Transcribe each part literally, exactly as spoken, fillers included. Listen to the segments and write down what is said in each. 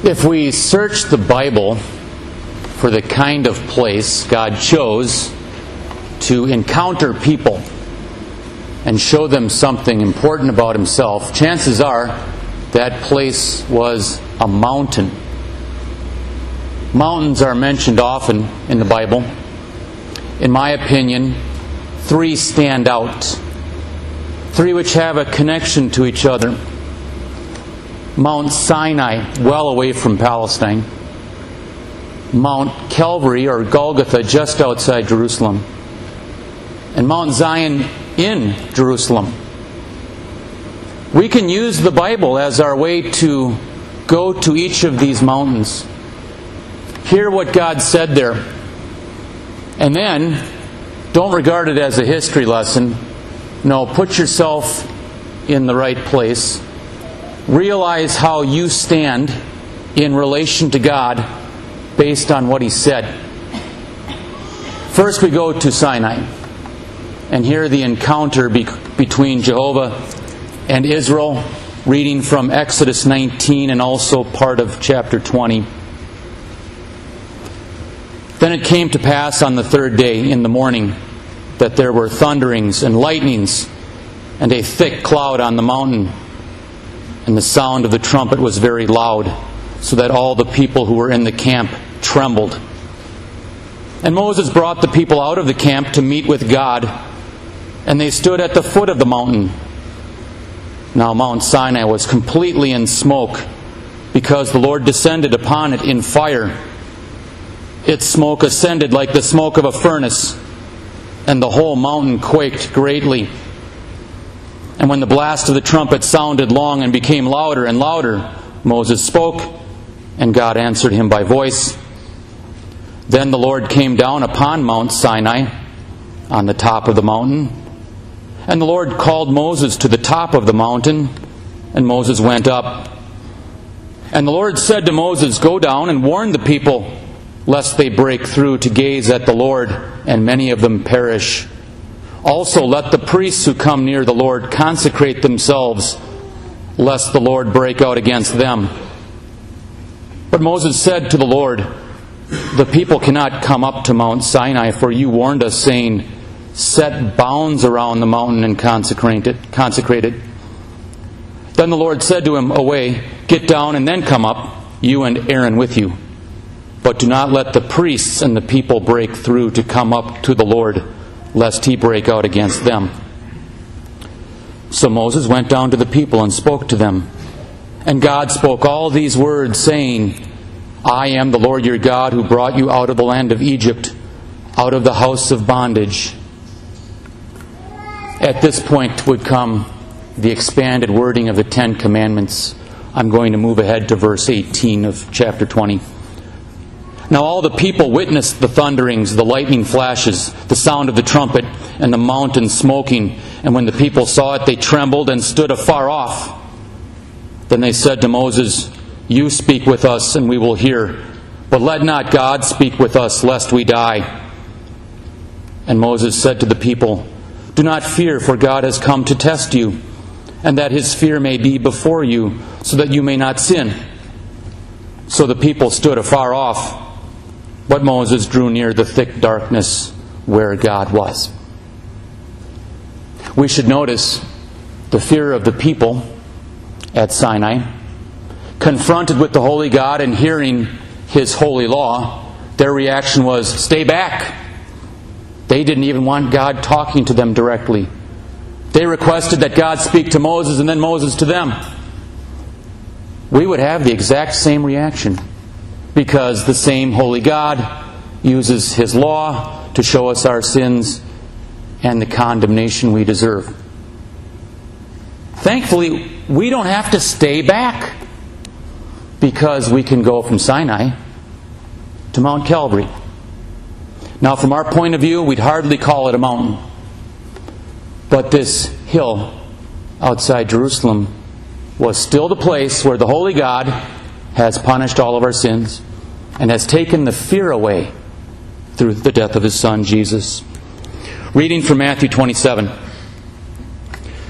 If we search the Bible for the kind of place God chose to encounter people and show them something important about Himself, chances are that place was a mountain. Mountains are mentioned often in the Bible. In my opinion, three stand out. Three which have a connection to each other. Mount Sinai, well away from Palestine. Mount Calvary, or Golgotha, just outside Jerusalem. And Mount Zion in Jerusalem. We can use the Bible as our way to go to each of these mountains. Hear what God said there. And then, don't regard it as a history lesson. No, put yourself in the right place. Realize how you stand in relation to God based on what He said. First we go to Sinai and hear the encounter be- between Jehovah and Israel, reading from Exodus nineteen and also part of chapter twenty. Then it came to pass on the third day in the morning that there were thunderings and lightnings and a thick cloud on the mountain. And the sound of the trumpet was very loud, so that all the people who were in the camp trembled. And Moses brought the people out of the camp to meet with God, and they stood at the foot of the mountain. Now Mount Sinai was completely in smoke, because the Lord descended upon it in fire. Its smoke ascended like the smoke of a furnace, and the whole mountain quaked greatly. And when the blast of the trumpet sounded long and became louder and louder, Moses spoke, and God answered him by voice. Then the Lord came down upon Mount Sinai, on the top of the mountain. And the Lord called Moses to the top of the mountain, and Moses went up. And the Lord said to Moses, "Go down and warn the people, lest they break through to gaze at the Lord, and many of them perish. Also let the priests who come near the Lord consecrate themselves, lest the Lord break out against them." But Moses said to the Lord, "The people cannot come up to Mount Sinai, for you warned us, saying, 'Set bounds around the mountain and consecrate it.'" Consecrate it. Then the Lord said to him, "Away, get down and then come up, you and Aaron with you. But do not let the priests and the people break through to come up to the Lord, lest He break out against them." So Moses went down to the people and spoke to them. And God spoke all these words, saying, "I am the Lord your God, who brought you out of the land of Egypt, out of the house of bondage." At this point would come the expanded wording of the Ten Commandments. I'm going to move ahead to verse eighteen of chapter twenty. Now all the people witnessed the thunderings, the lightning flashes, the sound of the trumpet, and the mountain smoking. And when the people saw it, they trembled and stood afar off. Then they said to Moses, "You speak with us, and we will hear. But let not God speak with us, lest we die." And Moses said to the people, "Do not fear, for God has come to test you, and that His fear may be before you, so that you may not sin." So the people stood afar off. But Moses drew near the thick darkness where God was. We should notice the fear of the people at Sinai. Confronted with the holy God and hearing His holy law, their reaction was, "Stay back." They didn't even want God talking to them directly. They requested that God speak to Moses and then Moses to them. We would have the exact same reaction, because the same holy God uses His law to show us our sins and the condemnation we deserve. Thankfully, we don't have to stay back, because we can go from Sinai to Mount Calvary. Now, from our point of view, we'd hardly call it a mountain. But this hill outside Jerusalem was still the place where the holy God has punished all of our sins and has taken the fear away through the death of His Son, Jesus. Reading from Matthew twenty-seven.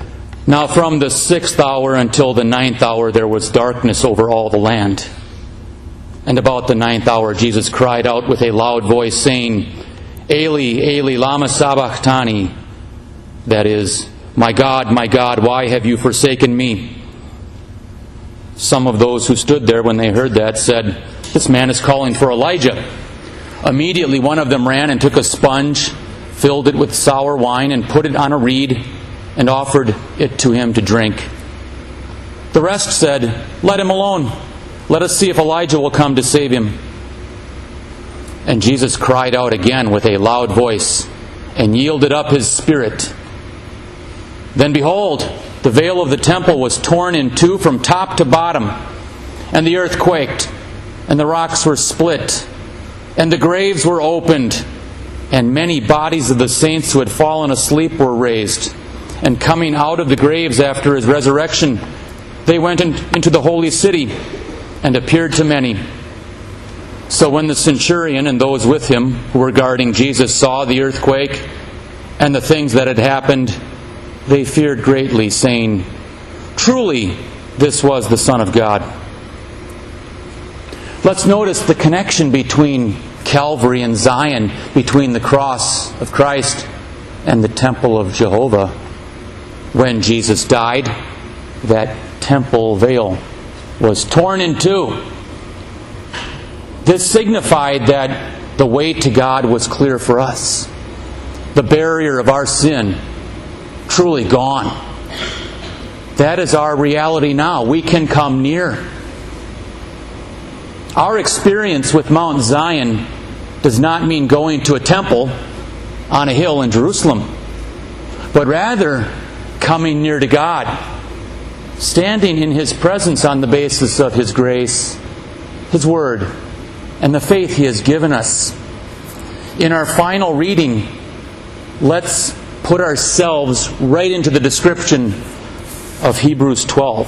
Now from the sixth hour until the ninth hour there was darkness over all the land. And about the ninth hour, Jesus cried out with a loud voice, saying, Eli, Eli, lama sabachthani. That is, My God, my God, why have you forsaken me? Some of those who stood there when they heard that said, This man is calling for Elijah. Immediately one of them ran and took a sponge, filled it with sour wine, and put it on a reed, and offered it to him to drink. The rest said, Let him alone. Let us see if Elijah will come to save him. And Jesus cried out again with a loud voice, and yielded up his spirit. Then behold, the veil of the temple was torn in two from top to bottom, and the earth quaked, and the rocks were split, and the graves were opened, and many bodies of the saints who had fallen asleep were raised. And coming out of the graves after his resurrection, they went in, into the holy city and appeared to many. So when the centurion and those with him who were guarding Jesus saw the earthquake and the things that had happened, they feared greatly, saying, Truly, this was the Son of God. Let's notice the connection between Calvary and Zion, between the cross of Christ and the temple of Jehovah. When Jesus died, that temple veil was torn in two. This signified that the way to God was clear for us. The barrier of our sin truly gone. That is our reality now. We can come near. Our experience with Mount Zion does not mean going to a temple on a hill in Jerusalem, but rather coming near to God, standing in His presence on the basis of His grace, His Word, and the faith He has given us. In our final reading, let's put ourselves right into the description of Hebrews twelve.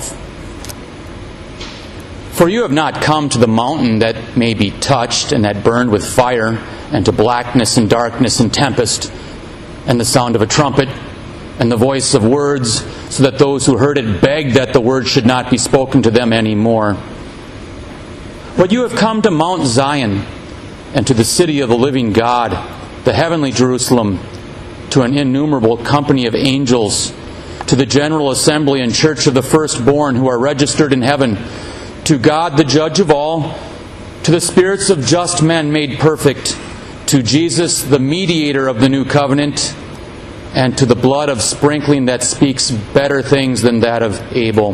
For you have not come to the mountain that may be touched and that burned with fire, and to blackness and darkness and tempest, and the sound of a trumpet, and the voice of words, so that those who heard it begged that the word should not be spoken to them any more. But you have come to Mount Zion, and to the city of the living God, the heavenly Jerusalem, to an innumerable company of angels, to the general assembly and church of the firstborn who are registered in heaven, to God the judge of all, to the spirits of just men made perfect, to Jesus the mediator of the new covenant, and to the blood of sprinkling that speaks better things than that of Abel.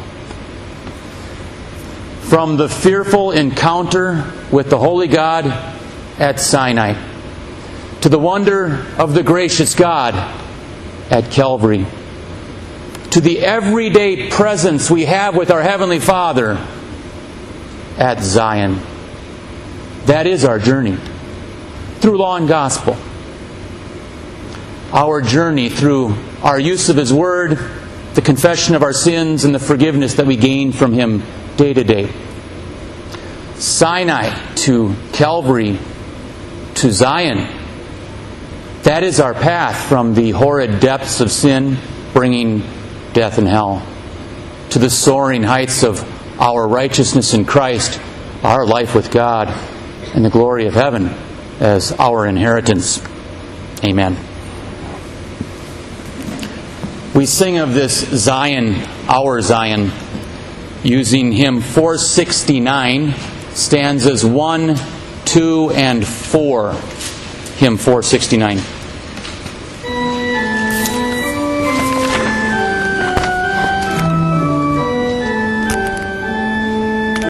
From the fearful encounter with the holy God at Sinai, to the wonder of the gracious God at Calvary, to the everyday presence we have with our Heavenly Father at Zion. That is our journey through law and gospel. Our journey through our use of His Word, the confession of our sins, and the forgiveness that we gain from Him day to day. Sinai to Calvary to Zion. That is our path from the horrid depths of sin, bringing death and hell, to the soaring heights of our righteousness in Christ, our life with God, and the glory of heaven as our inheritance. Amen. We sing of this Zion, our Zion, using hymn four sixty-nine, stanzas one, two, and four. Hymn four sixty-nine.